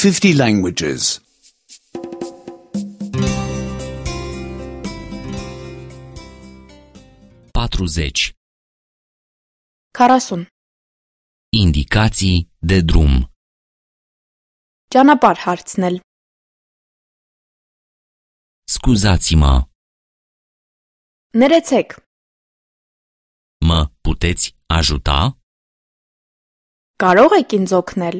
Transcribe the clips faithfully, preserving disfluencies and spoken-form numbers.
fifty languages. patruzeci. քառասուն Indicații de drum. ճանապարհ հարցնել Scuzați-mă, ներեցեք mă puteți ajuta? կարող եք ինձ օգնել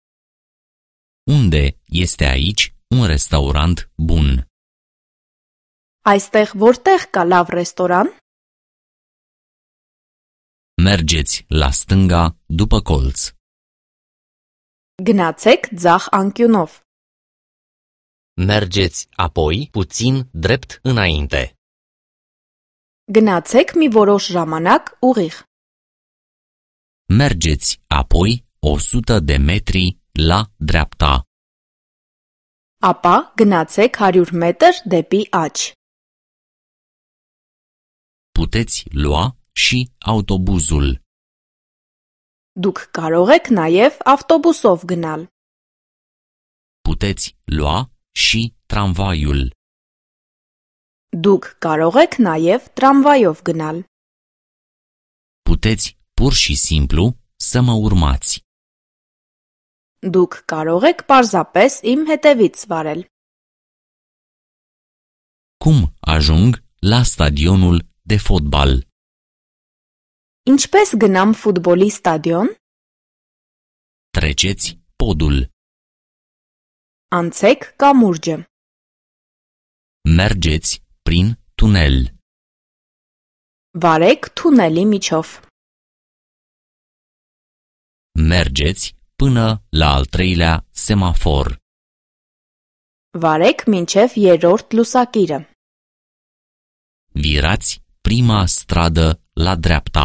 Unde este aici un restaurant bun? այստեղ որտեղ կա լավ ռեստորան Mergeți la stânga după colț. գնացեք ձախ անկյունով Mergeți apoi puțin drept înainte. գնացեք մի որոշ ժամանակ ուղիղ Mergeți apoi o sută de metri la dreapta. ապա գնացեք հարյուր մետր դեպի աջ Puteți lua și autobuzul. դուք կարող եք նաև ավտոբուսով գնալ Puteți lua și tramvaiul. դուք կարող եք նաև տրամվայով գնալ Puteți pur și simplu să mă urmați. դուք կարող եք պարզապես իմ հետևից վարել Cum ajung la stadionul de fotbal? ինչպես գնամ ֆուտբոլի ստադիոն Treceți podul. անցեք կամուրջը Mergeți prin tunel. վարեք թունելի միջով Mergeți până la al treilea semafor. վարեք մինչև երրորդ լուսակիրը Virați prima stradă la dreapta.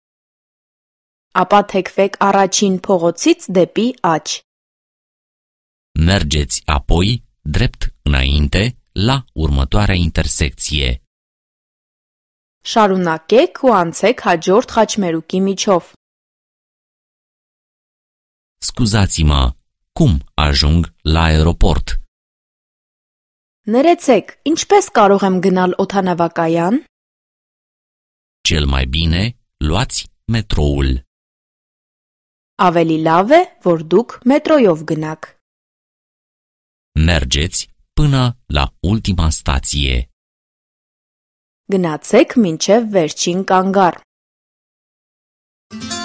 ապա թեքվեք առաջին փողոցից դեպի աջ Mergeți apoi drept înainte la următoarea intersecție. շարունակեք ու անցեք հաջորդ խաչմերուկի միջով Scuzați-mă, cum ajung la aeroport? ներեցեք ինչպես կարող եմ գնալ օդանավակայան Cel mai bine luați metroul. ավելի լավ է որ դուք մետրոյով գնաք Mergeți până la ultima stație. գնացեք մինչև վերջին կանգառ